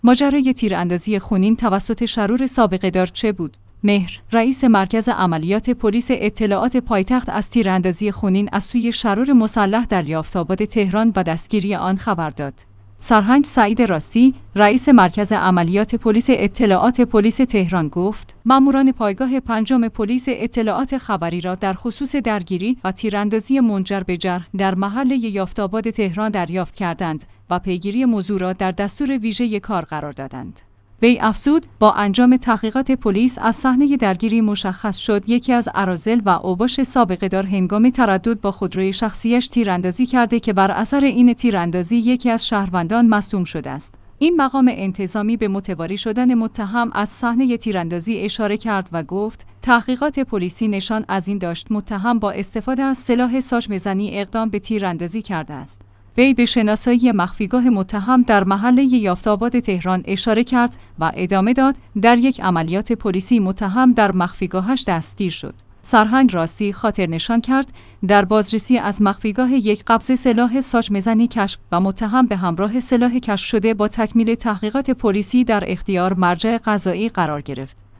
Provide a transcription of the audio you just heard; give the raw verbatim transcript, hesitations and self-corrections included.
ماجرای تیراندازی خونین توسط شرور سابقه‌دار چه بود؟ مهر، رئیس مرکز عملیات پلیس اطلاعات پایتخت از تیراندازی خونین از سوی شرور مسلح در یافت‌آباد تهران و دستگیری آن خبر داد. سرهنگ سعید راستی، رئیس مرکز عملیات پلیس اطلاعات پلیس تهران گفت: ماموران پایگاه پنجم پلیس اطلاعات خبری را در خصوص درگیری و تیراندازی منجر به جرح در محل یافت‌آباد تهران دریافت کردند و پیگیری موضوع را در دستور ویژه کار قرار دادند. وی افزود: با انجام تحقیقات پلیس از صحنه درگیری مشخص شد یکی از اراذل و اوباش سابقه‌دار هنگام تردد با خودروی شخصیش تیراندازی کرده که بر اثر این تیراندازی یکی از شهروندان مصدوم شده است. این مقام انتظامی به متواری شدن متهم از صحنه تیراندازی اشاره کرد و گفت: تحقیقات پلیسی نشان از این داشت متهم با استفاده از سلاح ساچمه‌زنی اقدام به تیراندازی کرده است. وی به شناسایی مخفیگاه متهم در محل یافت‌آباد تهران اشاره کرد و ادامه داد: در یک عملیات پلیسی متهم در مخفیگاهش دستگیر شد. سرهنگ راستی خاطر نشان کرد در بازرسی از مخفیگاه یک قبضه سلاح ساچمه‌زنی کشف و متهم به همراه سلاح کشف شده با تکمیل تحقیقات پلیسی در اختیار مرجع قضایی قرار گرفت.